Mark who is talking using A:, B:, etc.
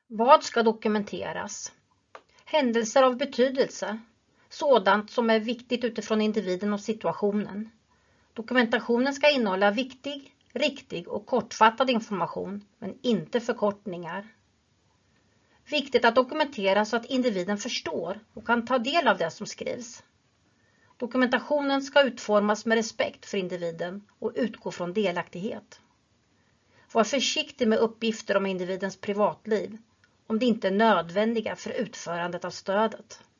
A: Vad ska dokumenteras? Händelser av betydelse, sådant som är viktigt utifrån individen och situationen. Dokumentationen ska innehålla viktig, riktig och kortfattad information, men inte förkortningar. Viktigt att dokumentera så att individen förstår och kan ta del av det som skrivs. Dokumentationen ska utformas med respekt för individen och utgå från delaktighet. Var försiktig med uppgifter om individens privatliv, om det inte är nödvändiga för utförandet av stödet.